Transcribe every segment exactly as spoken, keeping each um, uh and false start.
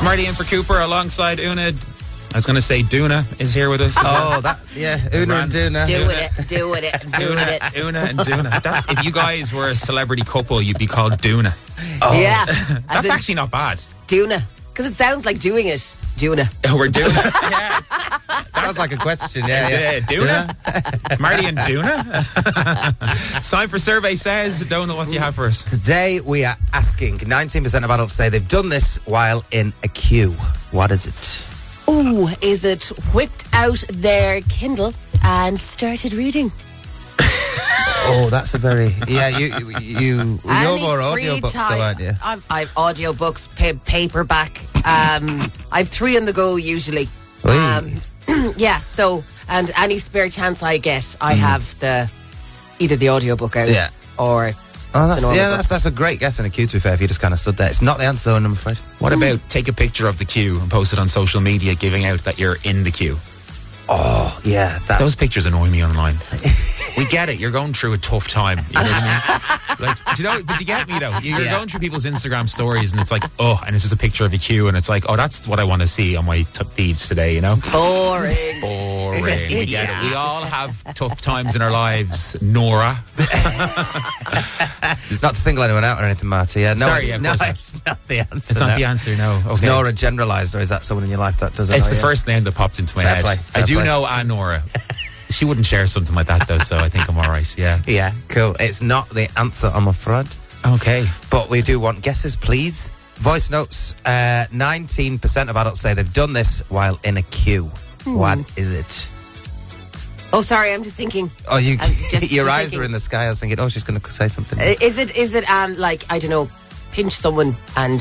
Marty in for Cooper alongside Una. I was going to say Duna is here with us. Oh, that, yeah, Una and Duna. Do it, do it, do Una, it. Una and Duna. That, if you guys were a celebrity couple, you'd be called Duna. Oh. Yeah. That's actually not bad. Duna. Because it sounds like doing it. Duna. Oh, we're Duna. Yeah. Sounds like a question, yeah. yeah. yeah. Duna? It's Marty and Duna? It's time for Survey Says. Donal, what do you have for us? Today we are asking, nineteen percent of adults say they've done this while in a queue. What is it? Ooh, is it whipped out their Kindle and started reading? Oh, that's a very... Yeah, you, you, you, you're Any more free audiobooks time- though, aren't you? I'm, I've audiobooks, pa- paperback. Um, I've three on the go usually. Um, yeah, so, and any spare chance I get, I have the either the audiobook out Yeah. or... Oh, that's, the normal yeah, book. that's, that's a great guess in a queue, to be fair, if you just kind of stood there. It's not the answer, though, I'm afraid. What about take a picture of the queue and post it on social media giving out that you're in the queue? Oh, yeah. That, Those pictures annoy me online. We get it. You're going through a tough time. You know what I mean? Like, do you know? But you get me though. You're Yeah. going through people's Instagram stories, and it's like, oh, and it's just a picture of a queue, and it's like, oh, that's what I want to see on my t- feeds today. You know? Boring. Boring. We get Yeah. it. We all have tough times in our lives. Nora. not to single anyone out or anything, Marty. Yeah, no, Sorry, it's, yeah, of no, course not. it's not the answer. It's not no. the answer. No. Okay. Is Nora generalised, or is that someone in your life that does it? It's Oh, the yeah. first name that popped into my Fair head. play, I fair do play. know a Nora. She wouldn't share something like that though, so I think I'm all right. Yeah. Yeah, cool. It's not the answer, I'm afraid. Okay. But we do want guesses, please. Voice notes. Uh, nineteen percent of adults say they've done this while in a queue. What is it? Oh, sorry, I'm just thinking. Oh, you, I'm just- your just eyes thinking. were in the sky. I was thinking, oh, she's going to say something. Uh, Is it, is it, um, like, I don't know, pinch someone and...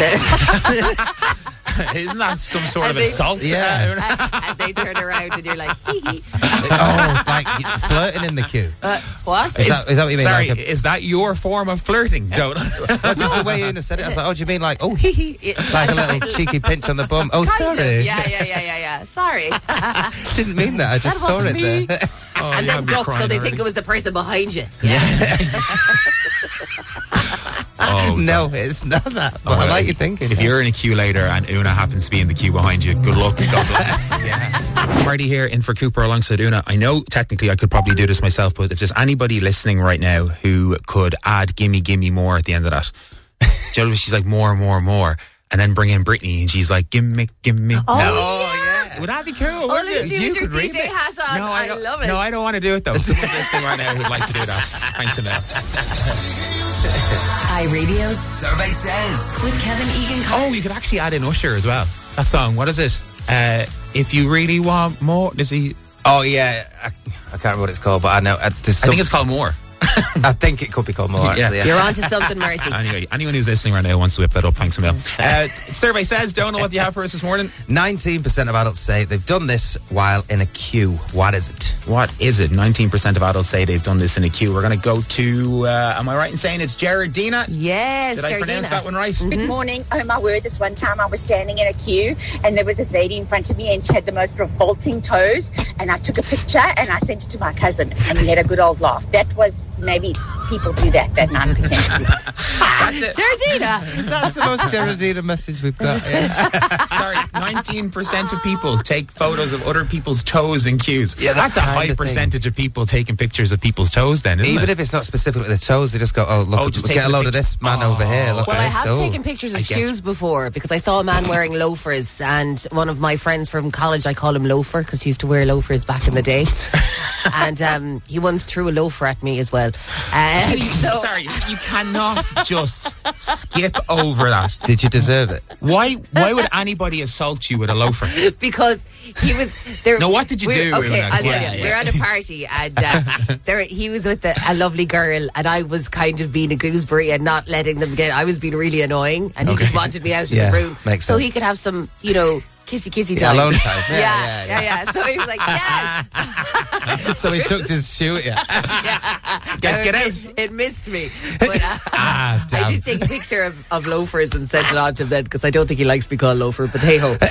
Isn't that some sort of I think- assault? Yeah. and, and they turn around and you're like, hee hee. Oh, like flirting in the queue. Uh, what? Is that, is that what you mean? Sorry, Like a, is that your form of flirting? Don't. oh, just the way you said it. I was like, oh, do you mean like, oh, hee hee? Yeah. Like a little cheeky pinch on the bum. Oh, Kind sorry. of. Yeah, yeah, yeah, yeah, yeah. Sorry. Didn't mean that. I just That saw wasn't it me. there. Oh, And you then have me duck, so crying they already. think it was the person behind you. Yeah. Oh, No, it's not that. But Oh, I like if- your thinking. If you're in a queue later and Una happens to be in the queue behind you, good luck. God bless. Yeah. Marty here in for Cooper alongside Una. I know technically I could probably do this myself, but if there's anybody listening right now who could add gimme, gimme more at the end of that. Do you know, she's like more, more, more. And then bring in Britney and she's like, gimme, gimme. Oh, Oh, yeah. Would that be cool? Oh, wouldn't look, it? do You with your could D J remix. hat on. No, I, I, don't, love it. No, I don't want to do it though. Someone's listening right now who'd like to do that. Thanks a million. iRadio's Survey Says with Kevin Egan. Oh, you could actually add in Usher as well. That song, what is it? Uh, if you really want more, does he? Oh, yeah. I, I can't remember what it's called, but I know. Uh, there's I some, think it's called More. I think it could be called more, Yeah. actually. Yeah. You're onto something, Marty. Anyway, anyone who's listening right now wants to whip that up, thanks a million. Uh, survey says, Donal, what do you have for us this morning? nineteen percent of adults say they've done this while in a queue. What is it? What is it? nineteen percent of adults say they've done this in a queue. We're going to go to, uh, am I right in saying it's Gerardina? Yes, Did I pronounce Jardina. that one right? Good morning. Oh my word, this one time I was standing in a queue and there was this lady in front of me and she had the most revolting toes and I took a picture and I sent it to my cousin and we had a good old laugh. That was maybe people do that, that nine percent. That's it. Jardina. That's the most Geraldina message we've got. Yeah. Sorry, nineteen percent of people take photos of other people's toes in queues. Yeah, that That's a kind high of thing. percentage of people taking pictures of people's toes then, isn't Even it? if it's not specifically the toes, they just go, oh, look, Oh, look just get taking a the load of picture. this man Oh. over here. Look Well, at I this. have Oh. taken pictures I of get shoes before because I saw a man wearing loafers and one of my friends from college, I call him Loafer because he used to wear loafers back in the day. And um, he once threw a loafer at me as well. Uh, so- Sorry, you cannot just skip over that. Did you deserve it? Why Why would anybody assault you with a loafer? because he was there. No, what did you we're- do, Okay, Una? I'll tell Yeah, you. yeah. We're at a party and uh, there he was with a, a lovely girl and I was kind of being a gooseberry and not letting them get. I was being really annoying and he Okay. just wanted me out of Yeah, the room makes so sense. he could have some, you know, kissy kissy Yeah, time. alone time. Yeah, Yeah, yeah, yeah, yeah. So he was like, yes. So he chucked his shoe at you. yeah. Get- get out. It, it missed me. But, uh, Ah, I damn. did take a picture of, of loafers and sent it on to him then because I don't think he likes to be called loafer, but hey ho.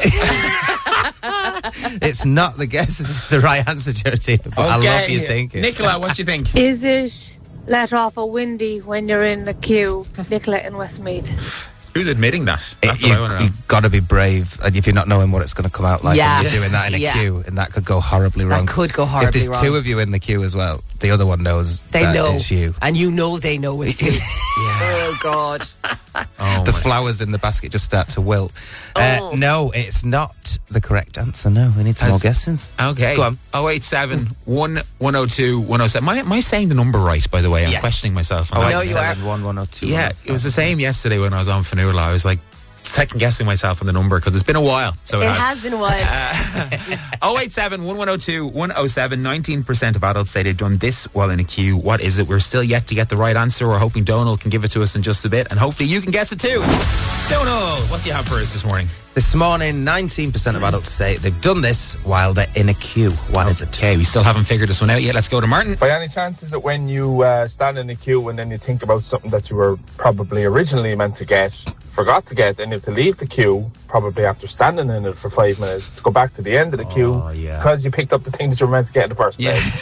It's not the guess, it's the right answer, Geraldine. But I love you thinking. Nicola, what do you think? Is it let off a windy when you're in the queue, Nicola in Westmeath? Who's admitting that? That's It- what you, I want to know. You've got to be brave, and if you're not knowing what it's going to come out like, Yeah. and you're doing that in a Yeah. queue, and that could go horribly wrong. That could go If horribly there's wrong. two of you in the queue as well, the other one knows They that know. it's you. And you know they know it's you. Oh, God. Oh, The my- flowers in the basket just start to wilt. Oh. Uh, no, it's not the correct answer. No, we need some Has- more guesses. Okay. Go on. oh eight seven, one one oh two, one oh seven. Am I, am I saying the number right, by the way? I'm Yes. questioning myself. on Oh, that. know you are. seven, one, one, oh, two, Yeah, one, oh, it was the seven. same yesterday when I was on Fanula. I was like second guessing myself on the number because it's been a while. So it, It has. has been a while. oh eight seven, one one oh two, one oh seven. nineteen percent of adults say they've done this while in a queue. What is it? We're still yet to get the right answer. We're hoping Donal can give it to us in just a bit, and hopefully you can guess it too. Donal, what do you have for us this morning? This morning, nineteen percent of adults say they've done this while they're in a queue. What is it? Okay, we still haven't figured this one out yet. Let's go to Martin. By any chance, is it when you uh, stand in the queue and then you think about something that you were probably originally meant to get, forgot to get, and you have to leave the queue, probably after standing in it for five minutes, to go back to the end of the queue Oh, yeah. because you picked up the thing that you were meant to get in the first Yeah. place?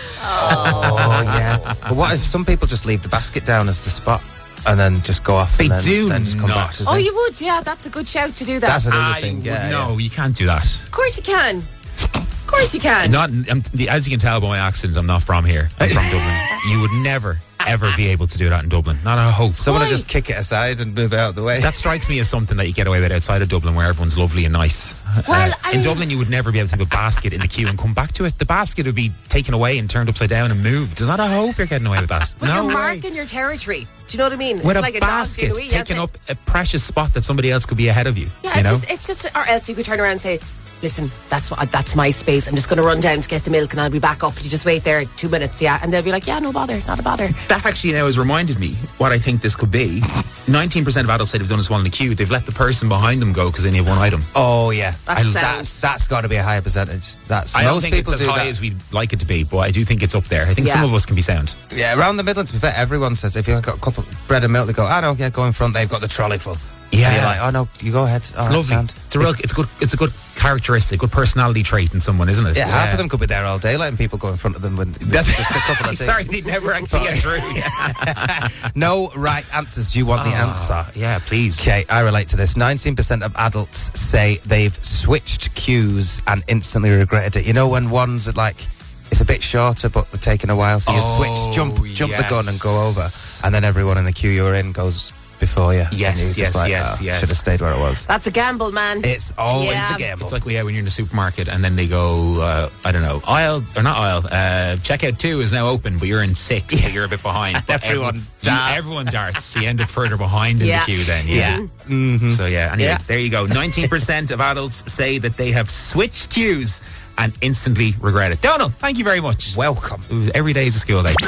Oh, yeah. But what if some people just leave the basket down as the spot and then just go off They and then, do then just come not. back to the Oh, thing? you would? Yeah, that's a good shout to do that. That's another I thing. would- Yeah, no, yeah. you can't do that. Of course you can. Of course you can. Not, um, the, as you can tell by my accent, I'm not from here. I'm from Dublin. You would never, ever be able to do that in Dublin. Not a hope. Someone Why? will just kick it aside and move it out of the way. That strikes me as something that you get away with outside of Dublin, where everyone's lovely and nice. Well, Uh, I in mean- Dublin, you would never be able to have a basket in the queue and come back to it. The basket would be taken away and turned upside down and moved. Is that a hope you're getting away with that? But no you're way. marking your territory. Do you know what I mean? With it's a like a basket dog doing a wee, taking that's up a precious spot that somebody else could be ahead of you. Yeah, you it's know? just, it's just, or else you could turn around and say, listen, that's what, that's my space. I'm just going to run down to get the milk and I'll be back up. You just wait there two minutes, yeah. And they'll be like, yeah, no bother, not a bother. That actually now has reminded me what I think this could be. nineteen percent of adults say they've done this while in the queue. They've let the person behind them go because they only have one item. Oh, yeah. That I- sounds- that's that's got to be a higher percentage. That's I don't most think people it's as do high that. as we'd like it to be, but I do think it's up there. I think Yeah. some of us can be sound. Yeah, around the Midlands, to be fair, everyone says if you've got a cup of bread and milk, they go, oh, no, yeah, go in front. They've got the trolley full. Yeah. And you're like, oh, no, you go ahead. Oh, It's lovely. sound. It's a real. It's a good. It's a good characteristic, good personality trait in someone, isn't it? Yeah, half of them could be there all day, letting people go in front of them. When That's just a couple of things. Sorry, they never actually get through. Yeah. No right answers. Do you want the answer? Yeah, please. Okay, I relate to this. nineteen percent of adults say they've switched queues and instantly regretted it. You know when one's at like, it's a bit shorter but they're taking a while, so you Oh, switch, jump jump the gun yes. and go over, and then everyone in the queue you're in goes before you. Yes, and you're just yes, like, yes, oh, yes. Should have stayed where it was. That's a gamble, man. It's always Yeah. the gamble. It's like yeah, when you're in the supermarket and then they go, uh, I don't know, aisle or not aisle. Uh, checkout two is now open, but you're in six, so you're a bit behind. But Everyone you- darts. everyone darts. So you end up further behind in Yeah. the queue. Then yeah. Mhm. So yeah. Anyway, Yeah. there you go. nineteen percent of adults say that they have switched queues and instantly regret it. Donal, thank you very much. Welcome. Ooh, every day is a school day.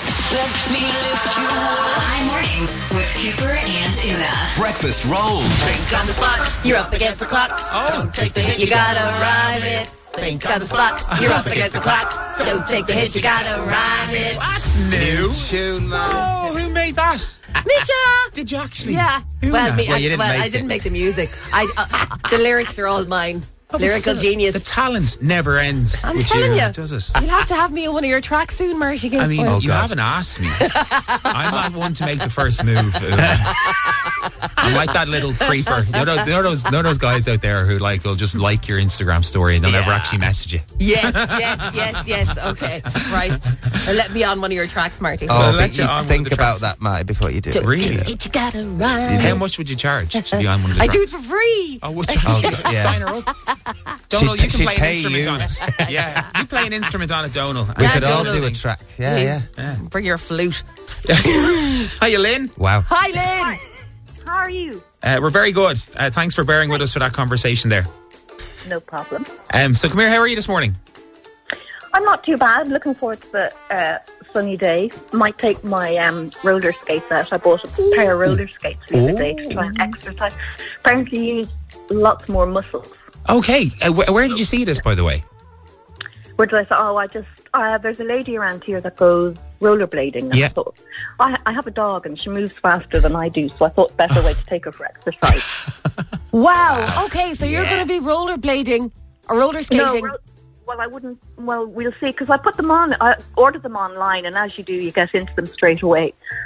High mornings with Cooper and Una. Breakfast rolls. Think on the spot, you're up against the clock. Don't take the hit, you gotta rhyme it. Think on the spot, you're up against the clock. Don't take the hit, you gotta rhyme it. New. Tune, man. Oh, who made that? Misha! Did you actually? Yeah. Who Well, that? me, Well, I, you didn't well make I it. didn't make the music. I uh, the lyrics are all mine. Oh, but Lyrical still, genius. The talent never ends. I'm with telling you, does it? You'll have to have me in one of your tracks soon, Marty. I mean, Oh, you God. haven't asked me. I'm not one to make the first move. I'm like that little creeper. You know, you know those, you know those guys out there who like will just like your Instagram story and they'll never actually message you. yes, yes, yes, yes. Okay, right. Or let me on one of your tracks, Marty. Oh, Well, but let you you on with think the about tracks. that, Marty, before you do it. Really? It, you gotta rhyme. How much would you charge to be on one of the I do it tracks? for free. Oh, would you? Oh, yeah. Sign her up. Donal, She'd- you can she'd play pay an instrument you. on it. Yeah, you play an instrument on it, Donal. We Yeah, could all Donal. do a track. Yeah, Please. yeah. Bring your flute. Hiya, Lynn. Wow. Hi, Lynn. How are you? Uh, we're very good. Uh, thanks for bearing with us for that conversation there. No problem. Um, so come here, how are you this morning? I'm not too bad. Looking forward to the uh, sunny day. Might take my um, roller skates out. I bought a pair of roller skates the other day to try and exercise. Apparently you use lots more muscles. Okay, uh, wh- where did you see this, by the way? Where did I say, oh, I just, uh, there's a lady around here that goes rollerblading. And Yeah. I thought, I, I have a dog and she moves faster than I do, so I thought better way to take her for exercise. Wow. Okay, so you're Yeah. going to be rollerblading or roller skating. No, ro- well, I wouldn't, well, we'll see, because I put them on, I ordered them online, and as you do, you get into them straight away.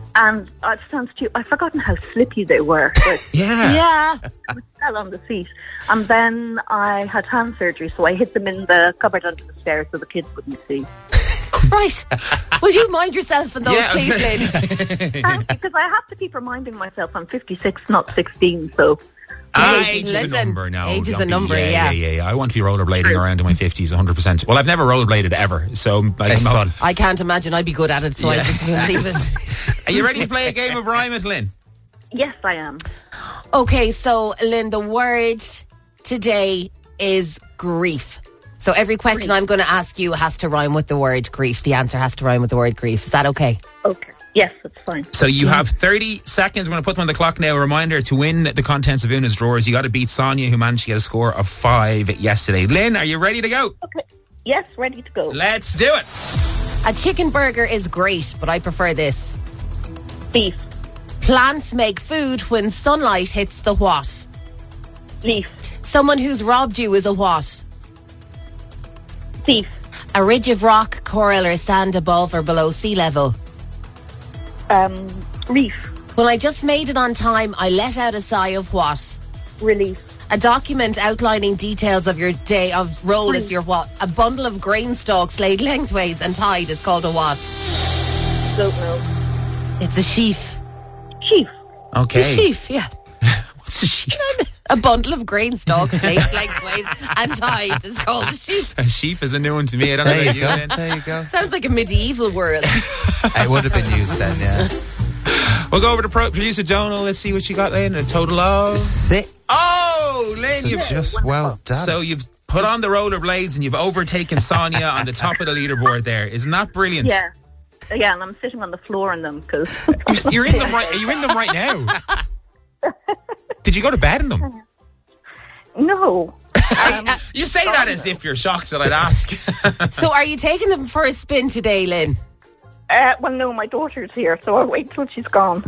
And uh, it sounds stupid. I've forgotten how slippy they were. But Yeah. Yeah. I fell on the seat. And then I had hand surgery, so I hid them in the cupboard under the stairs so the kids wouldn't see. Right. Will you mind yourself in those, Yeah. please, Lynn? Thank you, because I have to keep reminding myself I'm fifty-six, not sixteen, so... Ah, Hey, age is listen, a number now. age is don't a be- number, yeah, yeah. yeah, yeah. I want to be rollerblading around in my fifties, one hundred percent. Well, I've never rollerbladed ever, so like, It's I'm- fun. I can't imagine I'd be good at it, so I Yeah. just leave it. Are you ready to play a game of Rhyme It, Lynn? Yes, I am. Okay, so Lynn, the word today is grief. So every question I'm going to ask you has to rhyme with the word grief. The answer has to rhyme with the word grief. Is that okay? Okay. Yes, that's fine. So you have thirty seconds. We're going to put them on the clock now. A reminder, to win the contents of Una's drawers, you got to beat Sonia, who managed to get a score of five yesterday. Lynn, are you ready to go? Okay. Yes, ready to go. Let's do it. A chicken burger is great, but I prefer this. Beef. Plants make food when sunlight hits the what? Leaf. Someone who's robbed you is a what? Thief. A ridge of rock, coral or sand above or below sea level. Um, reef. When I just made it on time, I let out a sigh of what? Relief. A document outlining details of your day of role is your what? A bundle of grain stalks laid lengthways and tied is called a what? Don't know. It's a sheaf. Chief. Okay. A sheaf, yeah. What's a sheaf? A bundle of grain stalks laid lengthways and tied is called a sheaf. A sheaf is a new one to me. I don't know There about you you, go. Lynn. There you go. Sounds like a medieval word. It would have been used then, yeah. We'll go over to pro- producer Donal. Let's see what you got, Lynn. A total of... Sit. Oh, Lynn, you've... Just well done. So you've put on the rollerblades and you've overtaken Sonia on the top of the leaderboard there. Isn't that brilliant? Yeah. Yeah, and I'm sitting on the floor in them because... You're, you're in them right... Are you in them right now? Did you go to bed in them? No. Um, You say that as if you're shocked that I'd ask. So are you taking them for a spin today, Lynn? uh, well, no, my daughter's here, so I'll wait till she's gone.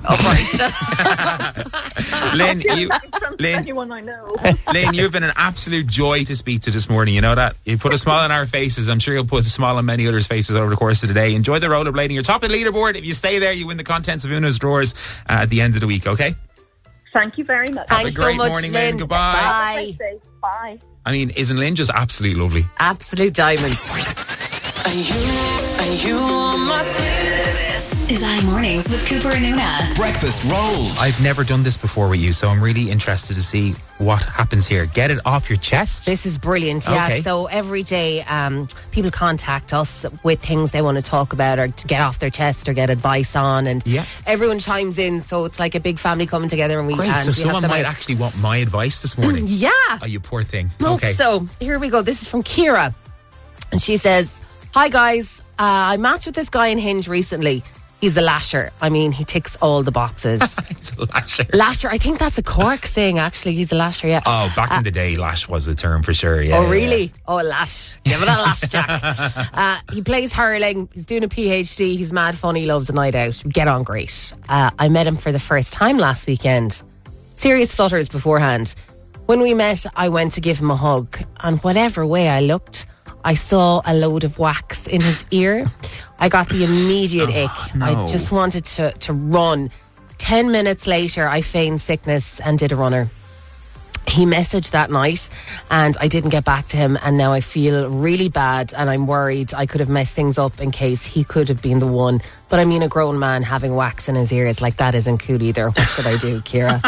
Lynn, you, Lynn, Anyone I know. Lynn, you've been an absolute joy to speak to this morning. You know that? You put a smile on our faces. I'm sure you'll put a smile on many others' faces over the course of the day. Enjoy the rollerblading. You're top of the leaderboard. If you stay there, you win the contents of Una's drawers uh, at the end of the week, okay? Thank you very much. Thanks great so much, morning, Lynn. Lynn. Goodbye. Bye. Bye. I mean, isn't Lynn just absolutely lovely? Absolute diamond. Are you, are you on my team? This is iMornings with Cooper and Una. Breakfast rolls. I've never done this before with you, so I'm really interested to see what happens here. Get it off your chest. This is brilliant, yeah. Okay. So every day um, people contact us with things they want to talk about or to get off their chest or get advice on, and Yeah. everyone chimes in, so it's like a big family coming together and we Great, and so we have someone them might out. actually want my advice this morning. Yeah. Oh, you poor thing. Look, Okay. so here we go. This is from Kira. And she says, hi guys, uh, I matched with this guy in Hinge recently. He's a lasher. I mean, he ticks all the boxes. It's a lasher. Lasher, I think that's a Cork saying actually. He's a lasher, yeah. Oh, back in the day, lash was the term for sure. Yeah. Oh, yeah, really? yeah. Oh, lash. Give it a lash, Jack. uh, he plays hurling. He's doing a PhD. He's mad funny. Loves a night out. We get on great. Uh, I met him for the first time last weekend. Serious flutters beforehand. When we met, I went to give him a hug. And whatever way I looked, I saw a load of wax in his ear. I got the immediate Oh, ick. no. I just wanted to, to run. Ten minutes later, I feigned sickness and did a runner. He messaged that night and I didn't get back to him, and now I feel really bad and I'm worried I could have messed things up in case he could have been the one. But I mean, a grown man having wax in his ears, like, that isn't cool either. What should I do, Kira?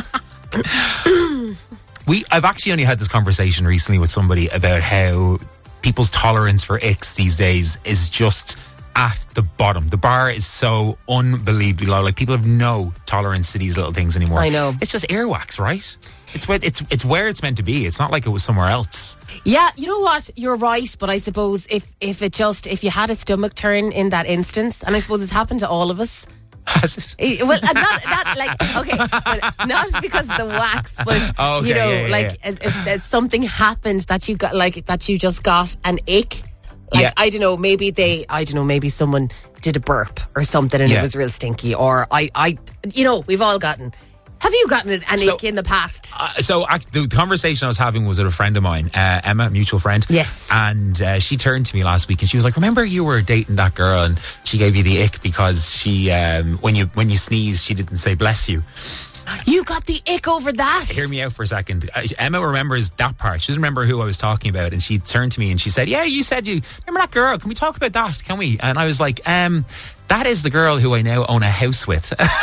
We, I've actually only had this conversation recently with somebody about how people's tolerance for icks these days is just at the bottom. The bar is so unbelievably low. Like, people have no tolerance to these little things anymore. I know. It's just earwax, right? It's where it's it's where it's meant to be. It's not like it was somewhere else. Yeah, you know what? You're right, but I suppose if, if it just, if you had a stomach turn in that instance, and I suppose it's happened to all of us. Has it? Eh, Well, uh, not, not like, okay, but not because of the wax, but, Oh, okay, you know, yeah, yeah, like, yeah. As, if, as something happened that you got, like, that you just got an ick. Like, Yeah. I don't know, maybe they, I don't know, maybe someone did a burp or something and Yeah. it was real stinky, or I, I, you know, we've all gotten Have you gotten an, an So- ick in the past? Uh, so I, the conversation I was having was with a friend of mine, uh, Emma, mutual friend. Yes. And uh, she turned to me last week and she was like, remember you were dating that girl and she gave you the ick because she, um, when you when you sneezed, she didn't say bless you. You got the ick over that? Hear me out for a second. Uh, Emma remembers that part. She doesn't remember who I was talking about. And she turned to me and she said, yeah, you said you, remember that girl? Can we talk about that? Can we? And I was like, um... that is the girl who I now own a house with. Emma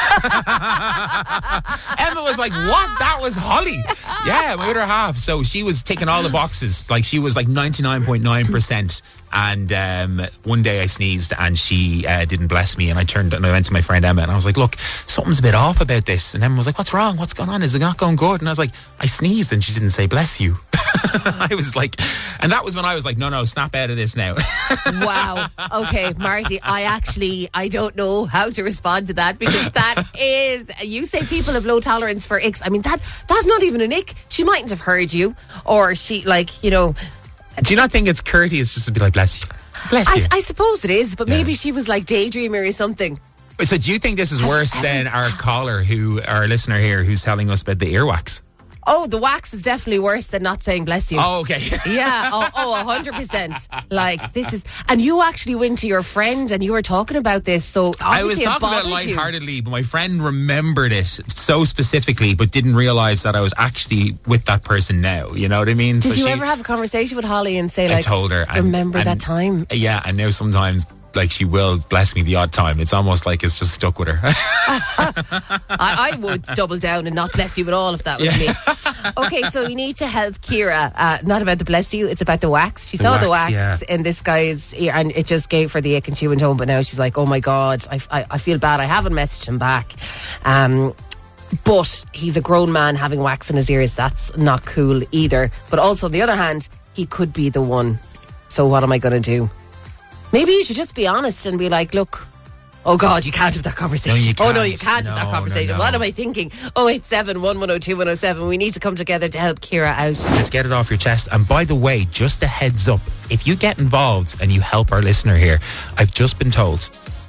was like, what? That was Holly. Yeah, my other half. So she was ticking all the boxes. Like, she was like ninety-nine point nine percent. And um, one day I sneezed and she uh, didn't bless me. And I turned and I went to my friend Emma and I was like, look, something's a bit off about this. And Emma was like, what's wrong? What's going on? Is it not going good? And I was like, I sneezed and she didn't say bless you. I was like, and that was when I was like, no, no, snap out of this now. Wow. Okay, Marty, I actually, I don't know how to respond to that because that is, you say people have low tolerance for icks. I mean, that that's not even an ick. She mightn't have heard you, or she, like, you know. Do you not think it's courteous just to be like, bless you? Bless you. I, I suppose it is, but Yeah. maybe she was like daydreaming or something. So do you think this is worse than our caller, who, our listener here, who's telling us about the earwax? Oh, the wax is definitely worse than not saying bless you. Oh, okay. Yeah, oh, oh, one hundred percent. Like, this is... And you actually went to your friend and you were talking about this, so I was obviously talking about it bothered you. lightheartedly, but my friend remembered it so specifically, but didn't realise that I was actually with that person now. You know what I mean? Did So you she- ever have a conversation with Holly and say, I like, told her. and- remember and- that time? Yeah, and now sometimes, like, she will bless me the odd time. It's almost like it's just stuck with her. I, I would double down and not bless you at all if that was Yeah. me. Okay, so you need to help Kira. Uh, not about the bless you, it's about the wax. She The saw the wax, wax yeah. in this guy's ear and it just gave her the ick and she went home. But now she's like, oh my God, I, I, I feel bad. I haven't messaged him back. Um, but he's a grown man having wax in his ears. That's not cool either. But also, on the other hand, he could be the one. So what am I going to do? Maybe you should just be honest and be like, look, oh God, you can't have that conversation. No, you Oh no, can't. you can't have that No, conversation. no, no. What am I thinking? oh eight seven, one one oh two, one oh seven. We need to come together to help Kira out. Let's get it off your chest. And by the way, just a heads up, if you get involved and you help our listener here, I've just been told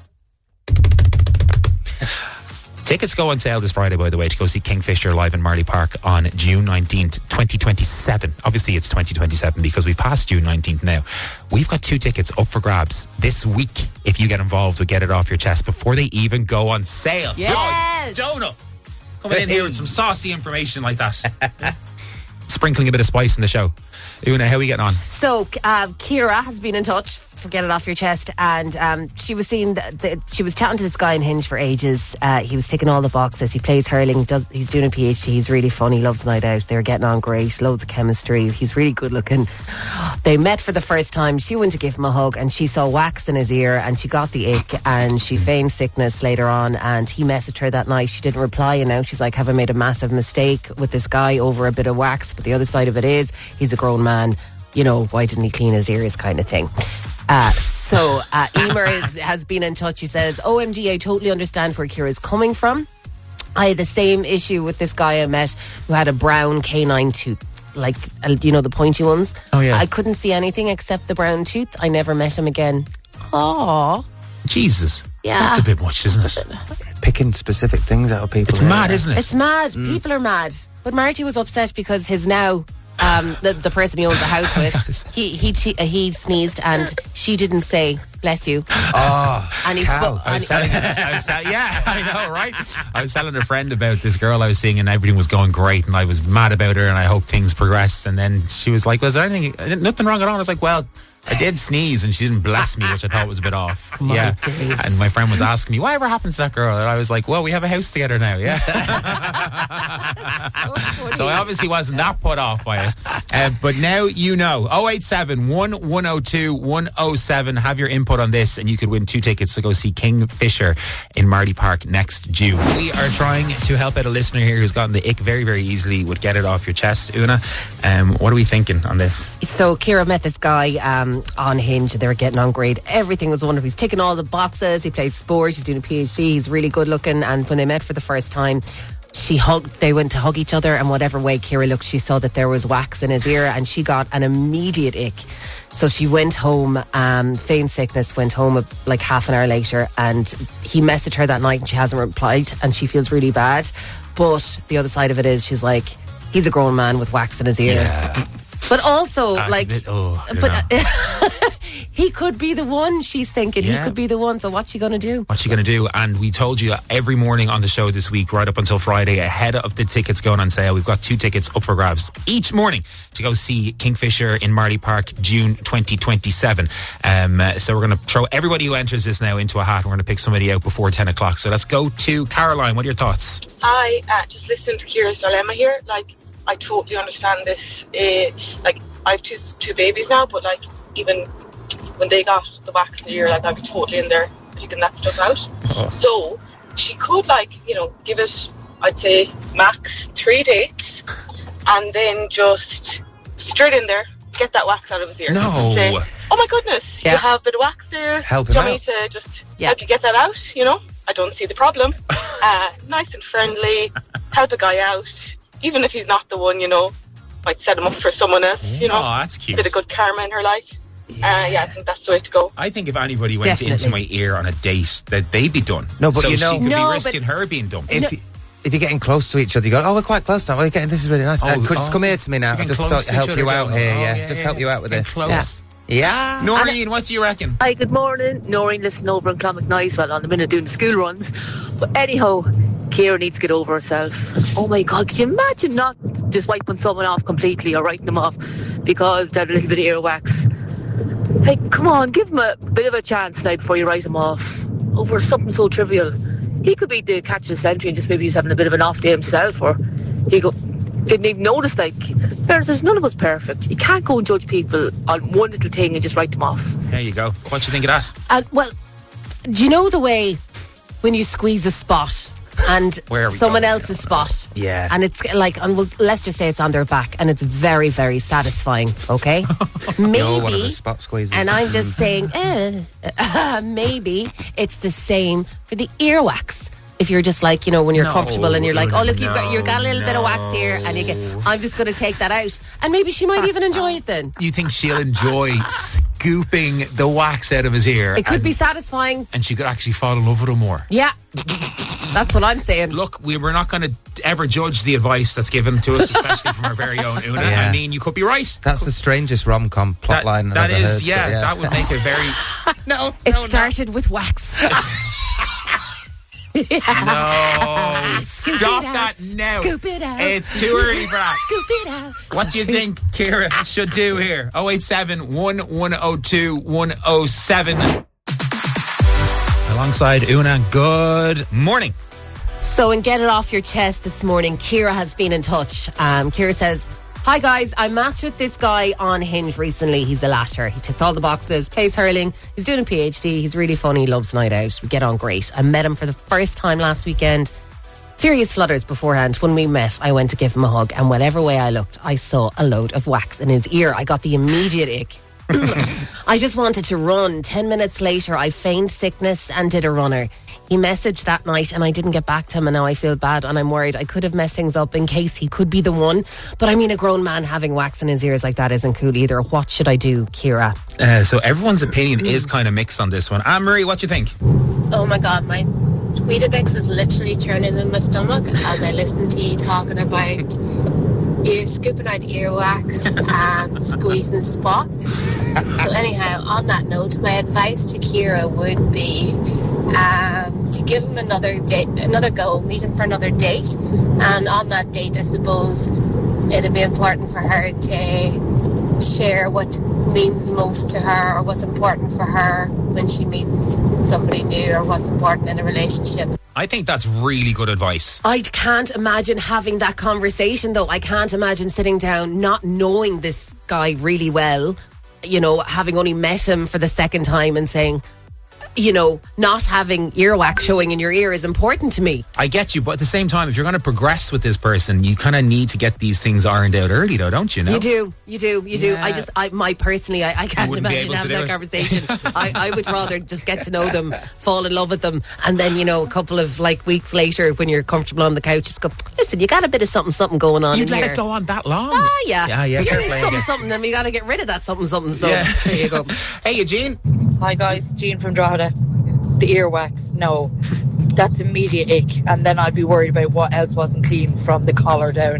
tickets go on sale this Friday, by the way, to go see Kingfisher live in Marley Park on June nineteenth, twenty twenty-seven. Obviously, it's twenty twenty-seven because we've passed June nineteenth now. We've got two tickets up for grabs this week. If you get involved, we get it off your chest before they even go on sale. Yes. Oh, Jonah, coming in here with some saucy information like that. Sprinkling a bit of spice in the show. Una, how are we getting on? So, uh, Kira has been in touch for Get It Off Your Chest, and um, she was seeing that the, she was chatting to this guy on Hinge for ages. Uh, he was ticking all the boxes. He plays hurling. Does he's doing a PhD. He's really funny. Loves a night out. They're getting on great. Loads of chemistry. He's really good looking. They met for the first time. She went to give him a hug, and she saw wax in his ear, and she got the ick, and she feigned sickness later on. And he messaged her that night. She didn't reply, and now she's like, "Have I made a massive mistake with this guy over a bit of wax?" But the other side of it is, he's a grown man. You know, why didn't he clean his ears, kind of thing. Uh, so uh, Emer is, has been in touch. He says, O M G, I totally understand where Kira's coming from. I had the same issue with this guy I met who had a brown canine tooth, like, uh, you know, the pointy ones. Oh, yeah. I couldn't see anything except the brown tooth. I never met him again. Aww. Jesus. Yeah. That's a bit much, isn't it? Picking specific things out of people. It's yeah. mad, isn't it? It's mad. People are mad. But Marty was upset because his now... Um, the, the person he owns the house with, he he he, uh, he sneezed and she didn't say bless you. Oh, And he cow. spo- I was and- telling, I was tell- yeah, I know, right? I was telling a friend about this girl I was seeing, and everything was going great, and I was mad about her, and I hoped things progressed. And then she was like, "Was there anything? Nothing wrong at all?" I was like, "Well, I did sneeze, and she didn't bless me, which I thought was a bit off." My yeah, days. and my friend was asking me, "Whatever happened to that girl?" And I was like, "Well, we have a house together now." Yeah, so funny. so I obviously wasn't that put off by it. Uh, but now you know. oh eight seven, one one oh two, one oh seven. Have your input on this, and you could win two tickets to go see Kingfisher in Marley Park next June. We are trying to help out a listener here who's gotten the ick very, very easily with Get It Off Your Chest. Una, um, what are we thinking on this? So Kira met this guy um, on Hinge. They were getting on great. Everything was wonderful. He's ticking all the boxes. He plays sports. He's doing a PhD. He's really good looking. And when they met for the first time, she hugged, they went to hug each other, and whatever way Ciara looked, she saw that there was wax in his ear, and she got an immediate ick. So she went home, um, feigned sickness, went home uh, like half an hour later, and he messaged her that night and she hasn't replied, and she feels really bad. But the other side of it is, she's like, he's a grown man with wax in his ear. Yeah. But also, That's like, a bit, oh, you but know. he could be the one, she's thinking. Yeah. He could be the one. So what's she going to do? What's she going to do? And we told you every morning on the show this week, right up until Friday, ahead of the tickets going on sale, we've got two tickets up for grabs each morning to go see Kingfisher in Marley Park, June twenty twenty-seven. Um, uh, so we're going to throw everybody who enters this now into a hat. We're going to pick somebody out before ten o'clock. So let's go to Caroline. What are your thoughts? I uh, just listened to Ciara's dilemma here. Like, I totally understand this. Uh, like, I have two two babies now, but like, even when they got the wax in the ear, like, I'd be totally in there picking that stuff out. Oh. So she could, like, you know, give it, I'd say, max three dates, and then just straight in there, get that wax out of his ear. No. Say, oh my goodness, Yeah. you have a bit of wax there. Help Do you him want me out. to just Yeah. help you get that out? You know, I don't see the problem. uh, nice and friendly, help a guy out, even if he's not the one, you know. Might set him up for someone else, you know. Oh, that's cute. Bit of good karma in her life. Yeah. Uh, yeah, I think that's the way to go. I think if anybody went Definitely. into my ear on a date, that they'd be done. No, but so you know- she could No, be risking but- her being done. If, you, if you're getting close to each other, you go, oh, we're quite close now. We're getting, this is really nice. Oh, uh, could oh, come here to me now. you're I'll getting just close sort to help each you other, out going, here. oh, Yeah, yeah, just yeah, help you out with getting this. close. Yeah. Noreen, what do you reckon? Hi, good morning. Noreen, listening over in Clonmacnoise on the minute doing the school runs. But anyhow, Ciara needs to get over herself. Oh my God, could you imagine not just wiping someone off completely or writing them off because they had a little bit of earwax? Like, come on, give him a bit of a chance now before you write him off over something so trivial. He could be the catch of the century and just maybe he's having a bit of an off day himself, or he go, didn't even notice. Like, parents, there's none of us perfect. You can't go and judge people on one little thing and just write them off. There you go. What do you think of that? Uh, well, do you know the way when you squeeze a spot and Where are we someone going? else's spot? Yeah. And it's like, and well, let's just say it's on their back, and it's very, very satisfying, okay? Maybe. You're one of the spot squeezers. And I'm just saying, eh, uh, maybe it's the same for the earwax. If you're just like, you know, when you're No, comfortable and you're like, oh, look, you've got you've got a little no, bit of wax here, and you get, I'm just going to take that out. And maybe she might even enjoy it then. You think she'll enjoy scooping the wax out of his ear? It could and, be satisfying. and she could actually fall in love with him more. Yeah. That's what I'm saying. Look, we, we're not going to ever judge the advice that's given to us, especially from our very own Una. Yeah. I mean, you could be right. That's the strangest rom-com That, plotline I've that ever is, heard, yeah, but yeah. that would make it very... no, It no, started with wax. No, no. Scoop Stop it out. that now. Scoop it out. It's too early for that. Scoop it out. What do you think Ciara should do here? oh eight seven, one one oh two, one oh seven. Alongside Una, good morning. So, in Get It Off Your Chest this morning, Ciara has been in touch. Um, Ciara says, hi guys, I matched with this guy on Hinge recently. He's a latter. He ticks all the boxes, plays hurling. He's doing a PhD. He's really funny. Loves night out. We get on great. I met him for the first time last weekend. Serious flutters beforehand. When we met, I went to give him a hug, and whatever way I looked, I saw a load of wax in his ear. I got the immediate ick. I just wanted to run. Ten minutes later, I feigned sickness and did a runner. He messaged that night and I didn't get back to him, and now I feel bad and I'm worried I could have messed things up in case he could be the one. But I mean, a grown man having wax in his ears like that isn't cool either. What should I do, Ciara? Uh, so everyone's opinion is kind of mixed on this one. Anne-Marie, what do you think? Oh my God, my Weetabix is literally churning in my stomach as I listen to you talking about you scooping out earwax and squeezing spots. So anyhow, on that note, my advice to Ciara would be um, to give him another date, another go, meet him for another date, and on that date, I suppose it'd be important for her to share what means the most to her, or what's important for her when she meets somebody new, or what's important in a relationship. I think that's really good advice. I can't imagine having that conversation, though. I can't imagine sitting down, not knowing this guy really well, you know, having only met him for the second time and saying, you know, not having earwax showing in your ear is important to me. I get you, but at the same time, if you're going to progress with this person, you kind of need to get these things ironed out early, though, don't you? Know? You do, you do, you do. Yeah. I just, I, my personally, I, I can't wouldn't be imagine able to having do that it. conversation. I, I would rather just get to know them, fall in love with them, and then, you know, a couple of like weeks later, when you're comfortable on the couch, just go, listen, you got a bit of something, something going on You'd in let here. it go on that long? Ah, yeah, Yeah, yeah, fair You're play, something, yeah. something, and we got to get rid of that something, something. So Yeah. there you go. Hey, Eugene. Hi guys, Jean from Drogheda. The earwax, no. That's immediate ick. And then I'd be worried about what else wasn't clean from the collar down.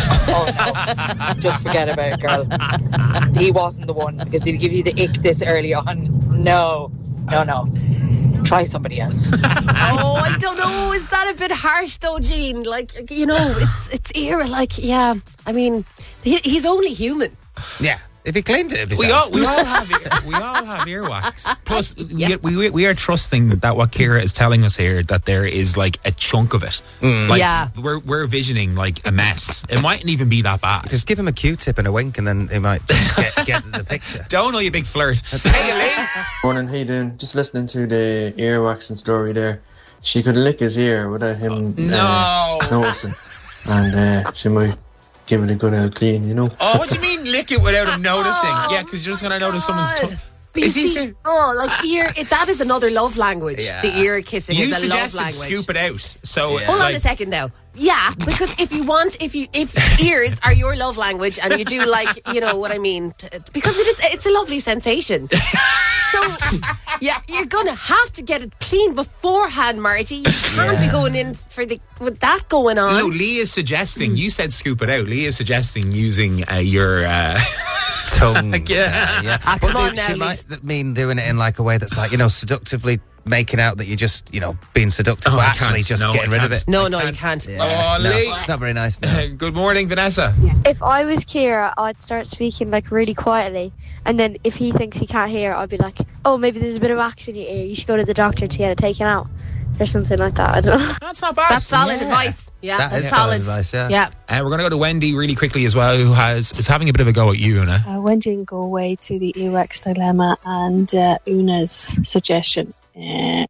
Oh no. Just forget about it, girl. He wasn't the one because he'd give you the ick this early on. No. No, no. Try somebody else. Oh, I don't know. Is that a bit harsh though, Jean? Like, you know, it's it's ear. Like, yeah. I mean, he, he's only human. Yeah. If he cleaned it, it'd be We sad. all, we all have ear, we all have earwax. Plus, we, we we are trusting that what Ciara is telling us here, that there is like a chunk of it. Like, Yeah. we're we're visioning like a mess. It mightn't even be that bad. Just give him a Q-tip and a wink, and then he might get, get the picture. Don't know, you big flirt. Hey, Elaine. Morning, how you doing? Just listening to the earwaxing story there. She could lick his ear without him No. uh, noticing, and uh, she might give it a good old clean, you know. Oh, what do you mean lick it without him noticing? Oh, Yeah, because you're just going to notice someone's tongue. But you Is he see, saying- oh, like ear, it, that is another love language. Yeah. The ear kissing You is a love suggested language. scoop it out. So, Hold on like, a second now. Yeah, because if you want, if you, if ears are your love language and you do like, you know what I mean, t- because it is, it's a lovely sensation. So, yeah, you're gonna have to get it clean beforehand, Marty. You can't be going in for the with that going on. No, Lee is suggesting, you said scoop it out. Lee is suggesting using uh, your uh, tongue. Yeah. yeah. Ah, But come on they- now, she Lee. might mean doing it in like a way that's like, you know, seductively making out that you're just, you know, being seductive, Oh, but I actually can't. just No, getting I rid of can't. it. No, no, you can't. Oh, No, Lee. it's not very nice. No. Good morning, Vanessa. If I was Ciara, I'd start speaking like really quietly, and then if he thinks he can't hear, I'd be like, "Oh, maybe there's a bit of wax in your ear. You should go to the doctor to get it taken out, or something like that." I don't know. That's not bad. That's solid Yeah. advice. Yeah, That that's is solid. solid advice, yeah. Yeah. Uh, we're going to go to Wendy really quickly as well, who has is having a bit of a go at you, Una. Uh, when didn't go away to the earwax dilemma and uh, Una's suggestion uh,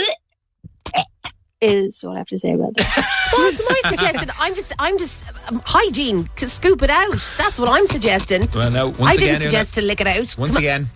is what I have to say about that. Well, it's my suggestion. I'm just, I'm just um, hygiene. c- Scoop it out. That's what I'm suggesting. Well, no, once I again, didn't suggest to lick it out. Una, once Come again.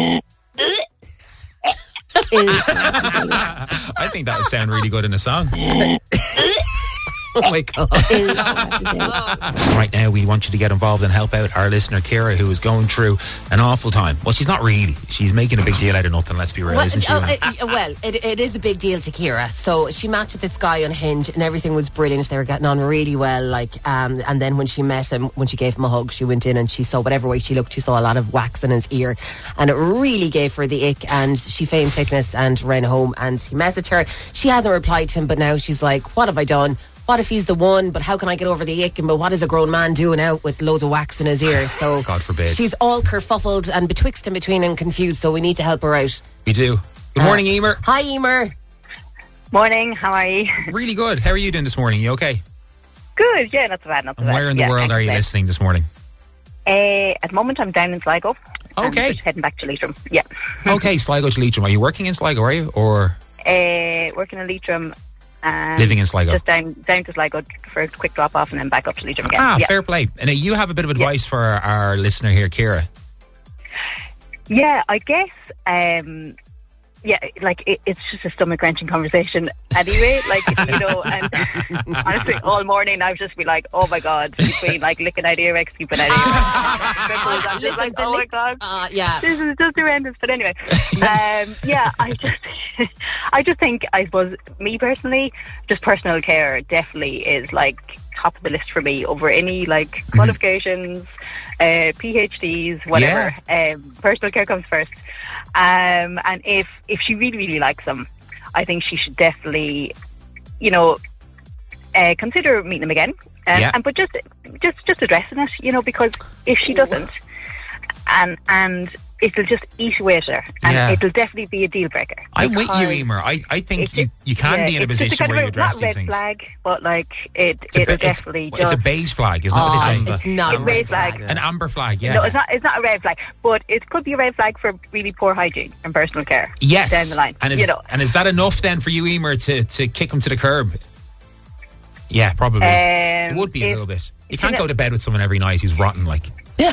Is I think that would sound really good in a song. on. Oh my god. is what I have to say about that. Right now, we want you to get involved and help out our listener, Ciara, who is going through an awful time. Well, she's not really. She's making a big deal out of nothing, let's be real, Well, isn't she? uh, Una? uh, well it, it is a big deal to Ciara. So she matched with this guy on Hinge, and everything was brilliant. They were getting on really well. Like, um, and then when she met him, when she gave him a hug, she went in and she saw whatever way she looked, she saw a lot of wax in his ear, and it really gave her the ick. And she feigned sickness and ran home. And he messaged her. She hasn't replied to him, but now she's like, "What have I done? What if he's the one? But how can I get over the ick? And but what is a grown man doing out with loads of wax in his ear?" So God forbid. she's all kerfuffled and betwixt and between and confused. So we need to help her out. We do. Good morning, Emer. Hi, Emer. Morning, how are you? Really good. How are you doing this morning? You okay? Good, yeah, not so bad, not so And bad. where in the Yeah, world are you thanks, listening this morning? uh, at the moment, I'm down in Sligo. Okay. I'm just heading back to Leitrim. Yeah. Okay, Sligo to Leitrim. Are you working in Sligo, are you? Or Uh, working in Leitrim. And Living in Sligo. Just down, down to Sligo for a quick drop off and then back up to Leitrim again. Ah, yeah. fair play. And uh, you have a bit of advice for our, our listener here, Ciara. Yeah, I guess, um, yeah, like it, it's just a stomach wrenching conversation anyway. Like, you know, and honestly, all morning I've just been like, oh my God, between like licking out earwax, scooping out earwax. I'm just like, oh my God. Uh, yeah. This is just horrendous. But anyway, um, yeah, I just, I just think, I suppose, me personally, just personal care definitely is like top of the list for me over any like qualifications, uh, PhDs, whatever. Um, personal care comes first. Um, and if if she really really likes him, I think she should definitely, you know, uh, consider meeting him again. Uh, Yeah. And but just just just addressing it, you know, because if she doesn't, and and it'll just eat away at her, and Yeah. it'll definitely be a deal breaker. I'm with you, Because Emer. I, I think it's you, just- you can yeah, be in a it's just position kind where of you a- address not these red things. flag, but like it, It's a, it'll bit- it's, definitely it's just a beige flag, isn't that what they Oh, say? it's not a It red raised flag. flag. An amber flag, yeah. No, it's not. It's not a red flag, but it could be a red flag for really poor hygiene and personal care. Yes. down the line. And is, you know, and is that enough then for you, Emer, to, to kick him to the curb? Yeah, probably. Um, it would be a if- little bit. You if can't you go know- to bed with someone every night who's rotten, like.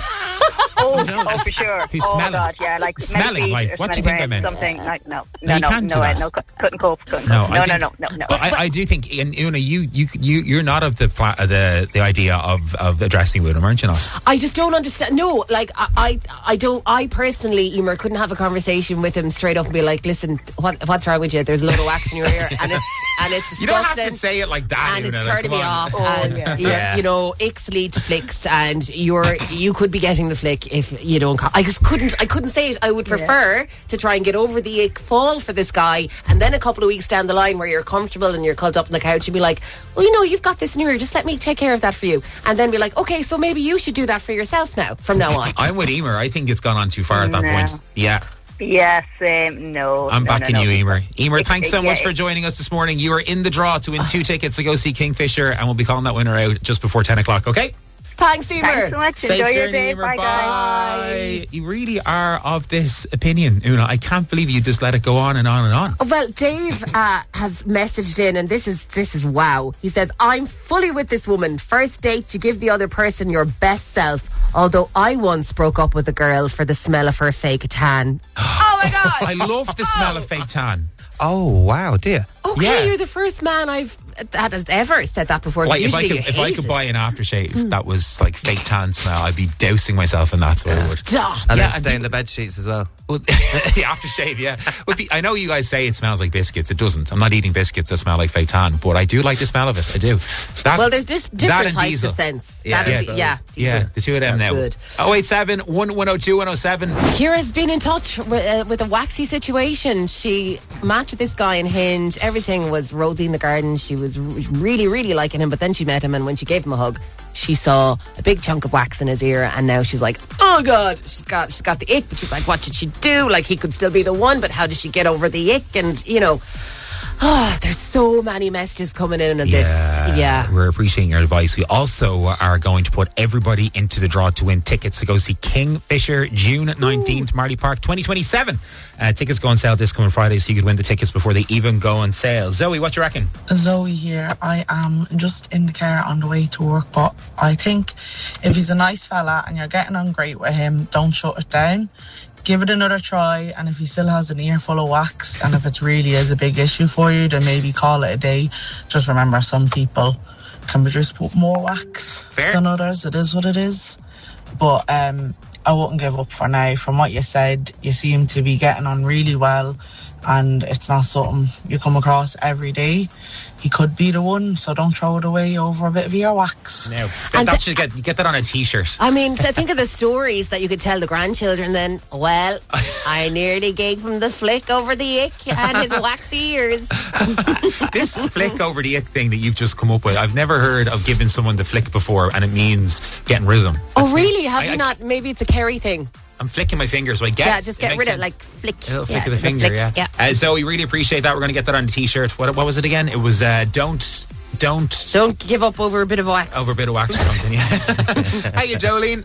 oh, oh, for sure. Who's oh smelling. God, yeah, like Smelling, smelly like, feet or what do you smelly think I breath, meant? Something like no, No, no, you no, can't no, do I- that. no, cou- couldn't cope, couldn't No, cope. I no, think- no, no, no, no. But I, I do think, and Una, you you you you're not of the pla- uh, the the idea of, of addressing with him, aren't you? Not. I just don't understand. No, like I, I, I don't. I personally, Emer, couldn't have a conversation with him straight up and be like, "Listen, what, what's wrong with you? There's a load of wax in your ear, and it's and it's disgusting. You don't have to say it like that, and Una, it's like, turning come me on. off. Oh, and yeah. you're- Yeah. you know, icks lead to flicks, and you're you could be getting the flick if you don't. Co- I just couldn't. I couldn't say it. I would prefer to try and get over the ick, fall for this guy, and then a couple of weeks down the line where you're comfortable and you're curled up on the couch, and be like, "Well, you know, you've got this in your ear. Just let me take care of that for you." And then be like, "Okay, so maybe you should do that for yourself now, from now on." I'm with Emer. I think it's gone on too far at that No. point. Yeah. Yes, um, no. I'm no, backing no, no. you, Emer. Emer, It- thanks it- so much yeah, for it- joining us this morning. You are in the draw to win two tickets to go see Kingfisher, and we'll be calling that winner out just before ten o'clock, okay? Thanks, Emer. Thanks so much. Safe Enjoy your journey, day. Emer. Bye, guys. Bye. You really are of this opinion, Una. I can't believe you just let it go on and on and on. Well, Dave uh, has messaged in, and this is this is wow. He says, "I'm fully with this woman. First date, you give the other person your best self. Although I once broke up with a girl for the smell of her fake tan." Oh my god! I love the smell of fake tan. Oh, wow, dear. Okay, Yeah. you're the first man I've that has ever said that before. 'cause Like if I usually could, you if I hate could it. buy an aftershave that was like fake tan smell, I'd be dousing myself in that. So I would. Stop. And Yeah, then and stain the bed sheets as well. Well, the aftershave, yeah. Well, the, I know you guys say it smells like biscuits. It doesn't. I'm not eating biscuits that smell like fake tan, but I do like the smell of it. I do. That, Well, there's just that different and types Diesel. of scents. Yeah, That is- yeah, yeah, Yeah, the two of them now. Good. oh eight seven, one one oh two, one oh seven. Kira's been in touch with, uh, with a waxy situation. She matched with this guy in Hinge. Everything was rosy in the garden. She was r- really, really liking him. But then she met him, and when she gave him a hug, she saw a big chunk of wax in his ear. And now she's like, "Oh God!" She's got she's got the ick. But she's like, "What should she do? Like, he could still be the one, but how does she get over the ick?" And you know, oh, there's so many messages coming in on this. Yeah. We're appreciating your advice. We also are going to put everybody into the draw to win tickets to go see Kingfisher June nineteenth, Marley Park twenty twenty-seven. Uh, tickets go on sale this coming Friday, so you could win the tickets before they even go on sale. Zoe, what you reckon? Zoe here. I am just in the car on the way to work, but I think if he's a nice fella and you're getting on great with him, don't shut it down. Give it another try, and if he still has an ear full of wax, and if it really is a big issue for you, then maybe call it a day. Just remember, some people can produce more wax Fair. than others. It is what it is. But um, I wouldn't give up for now. From what you said, you seem to be getting on really well, and it's not something you come across every day. He could be the one, so don't throw it away over a bit of earwax. No. And that the- should get, you get that on a t-shirt. I mean, th- think of the stories that you could tell the grandchildren then. Well, I nearly gave him the flick over the ick and his waxy ears. This flick over the ick thing that you've just come up with, I've never heard of giving someone the flick before, and it means getting rid of them. Oh, really? Have I- you I- not? Maybe it's a Kerry thing. I'm flicking my fingers, so I get Yeah, just get it rid makes of it, sense. like flick. A little flick Yeah, of the finger, flick, yeah. yeah. Uh, so we really appreciate that. We're going to get that on the t-shirt. What, what was it again? It was uh, don't, don't, Don't give up over a bit of wax. over a bit of wax or something. Yeah. Hey, Jolene.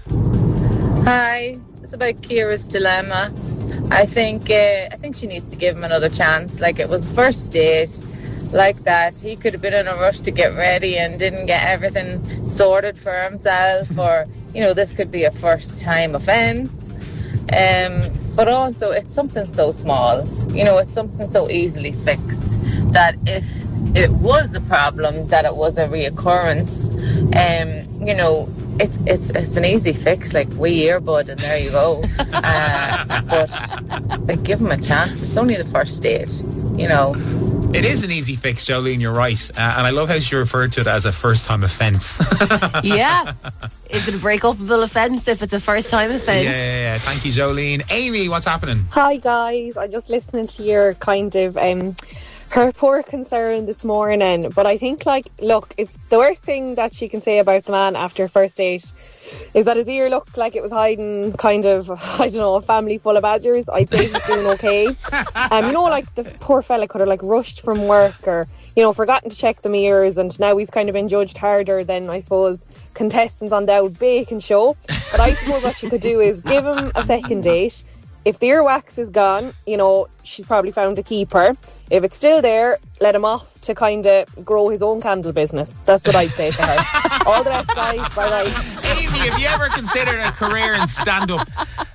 Hi, it's about Kira's dilemma. I think uh, I think she needs to give him another chance. Like, it was first date, like that. He could have been in a rush to get ready and didn't get everything sorted for himself, or you know, this could be a first time offence. Um, but also, it's something so small. You know, it's something so easily fixed that if it was a problem, that it was a reoccurrence, um, you know, it's it's it's an easy fix, like wee earbud, and there you go. Uh, but like, give him a chance. It's only the first date, you know. It is an easy fix, Jolene, you're right. Uh, and I love how she referred to it as a first-time offence. Yeah. Is it a break-upable offence if it's a first-time offence? Yeah, yeah, yeah. Thank you, Jolene. Amy, what's happening? Hi guys, I'm just listening to your kind of um, her poor concern this morning. But I think, like, look, if the worst thing that she can say about the man after first date is that his ear looked like it was hiding kind of, I don't know, a family full of badgers, I'd say he's doing okay. Um, you know, like, the poor fella could have, like, rushed from work or, you know, forgotten to check the ears, and now he's kind of been judged harder than, I suppose, contestants on the old bacon show. But I suppose what she could do is give him a second date. If the earwax is gone, you know, she's probably found a keeper. If it's still there, let him off to kind of grow his own candle business. That's what I'd say to her. All the best, guys. Bye-bye. Amy, have you ever considered a career in stand-up?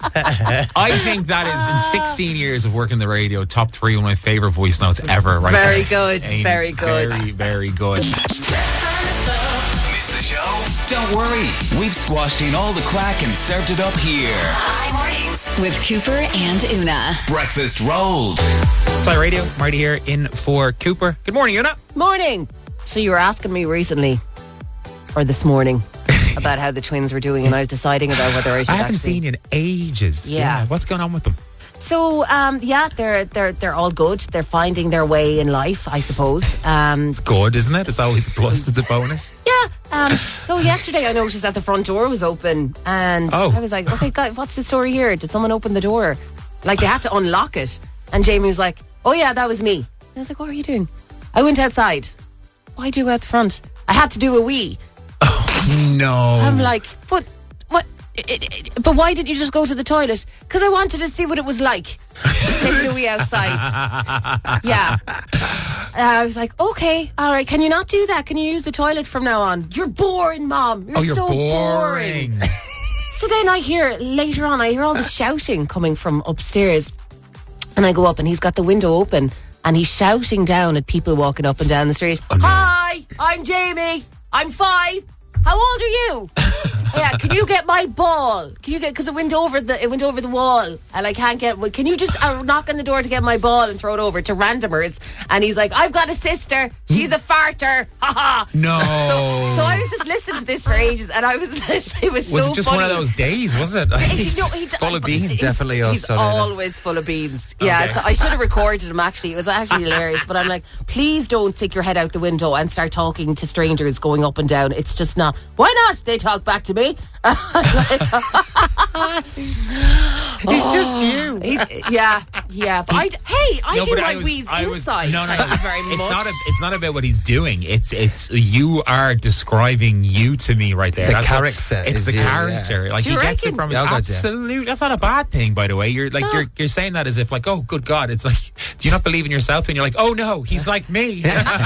I think that is, in sixteen years of working the radio, top three, one of my favourite voice notes ever. Right Very there. good, Amy, very good. Very, very good. Missed the show? Don't worry. We've squashed in all the crack and served it up here. Hi Mornings with Cooper and Una. Breakfast rolled. Fly Radio, Marty here in for Cooper. Good morning, Una. Morning. So you were asking me recently, or this morning, about how the twins were doing, and I was deciding about whether I should I haven't actually... seen you in ages. Yeah. What's going on with them? So, um, yeah, they're they're they're all good. They're finding their way in life, I suppose. Um, It's good, isn't it? It's always a plus. It's a bonus. yeah. Um, so yesterday I noticed that the front door was open, and Oh. I was like, okay, guys, what's the story here? Did someone open the door? Like, they had to unlock it. And Jamie was like, oh yeah, that was me. And I was like, what are you doing? I went outside. Why do you go out the front? I had to do a wee. No. I'm like, but what? It, it, but why didn't you just go to the toilet? Because I wanted to see what it was like. Taking a wee outside. Yeah. Uh, I was like, okay, all right. Can you not do that? Can you use the toilet from now on? You're boring, Mom. You're oh, you're so boring. boring. So then I hear later on, I hear all the shouting coming from upstairs, and I go up, and he's got the window open, and he's shouting down at people walking up and down the street. Oh, no. Hi, I'm Jamie. I'm five. How old are you? Yeah, can you get my ball? Can you get, because it went over the it went over the wall, and I can't get. Can you just uh, knock on the door to get my ball and throw it over to randomers? And he's like, I've got a sister. She's a farter. Ha ha. No. So, so I was just listening to this for ages, and I was it was, Was so it just funny. one of those days, was it? He- no, he- Full of beans. he's- Definitely your He's son, Una. always full of beans. Yeah, Okay. so I should have recorded him, actually. It was actually hilarious. But I'm like, please don't stick your head out the window and start talking to strangers going up and down. It's just not. Why not? They talk back to me. It's just you. He's, yeah, yeah. But I, hey, I No, do but my I was- wheeze I was- inside. No, no, Thank you very it's much. not. A, it's not about what he's doing. It's it's you are describing you to me right there. The That's what- character it's is the you, character. yeah. Like Do he you gets it reckon? from. Yeah, I got you. Absolutely, that's not a bad thing, by the way. You're like No. you're you're saying that as if like, oh, good God, it's like, do you not believe in yourself? And you're like, oh no, he's like me.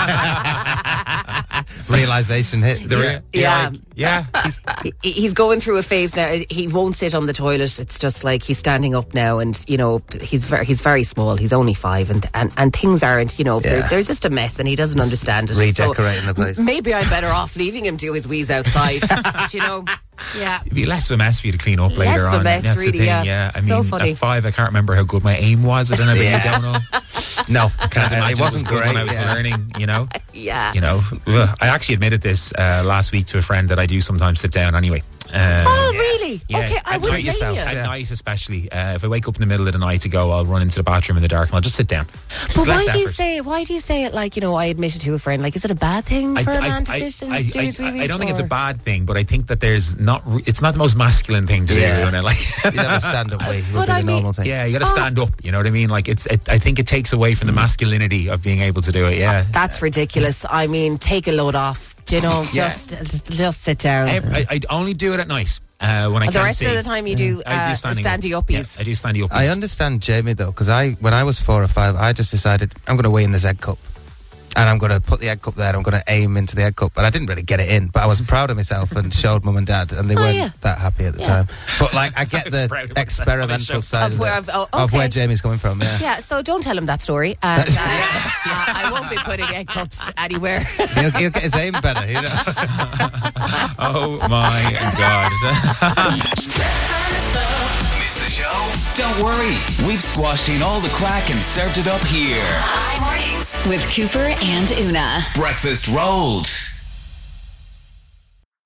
Realization hits. The re- Yeah. you're Yeah. like, yeah. he's- He- he's going through a phase now. He won't sit on the toilet. It's just like he's standing up now, and you know he's very he's very small. He's only five, and and, and things aren't. You know, there, Yeah. there's just a mess, and he doesn't understand it. Redecorating So the place. Maybe I'm better off leaving him do his wheeze outside. But, you know, yeah. It'd be less of a mess for you to clean up Less later of a on. mess, That's really, the thing. yeah. Yeah, I So mean, funny. at five, I can't remember how good my aim was. I don't know about Yeah. you, don't know. No, I can't imagine it wasn't good great. when I was yeah. learning. You know. Yeah. You know, ugh. I actually admitted this uh, last week to a friend that I do sometimes sit down anyway. Um, Oh, really? yeah, Okay, I at wouldn't night- blame you. At night, especially, uh, if I wake up in the middle of the night to go, I'll run into the bathroom in the dark and I'll just sit down. But It's why less do you effort. say it? Why do you say it like, you know, I admitted to a friend? Like, is it a bad thing for a man to sit and I, do I, his wee I, wees? I don't think it's a or- bad thing, but I think that there's not. Re- it's not the most masculine thing to Yeah. do. And I like, You have a stand-up way. Would But be I the mean- normal thing. yeah, you got to Oh. stand up. You know what I mean? Like, it's. It, I think it takes away from the masculinity of being able to do it. Yeah. That's ridiculous. I mean, take a load off. Do you know, Yeah. just just sit down. Every, I, I only do it at night uh, when I the can't rest see. of the time you do, I do uh, standing standy up. uppies. Yeah, I do standy uppies. I understand Jamie though, because I when I was four or five, I just decided I'm going to weigh in this egg cup, and I'm going to put the egg cup there. I'm going to aim into the egg cup, but I didn't really get it in. But I was proud of myself and showed mum and dad, and they Oh, weren't yeah. that happy at the Yeah. time. But like, I get I was the proud of myself on a experimental show. side Of of, where it, I've- oh, of where okay. Jamie's coming from. Yeah, Yeah, so don't tell him that story. And uh, uh, I won't be putting egg cups anywhere. he'll, he'll get his aim better. You know. Oh my God. Missed the show? Don't worry. We've squashed in all the crack and served it up here. Hi Mornings with Cooper and Una. Breakfast rolled.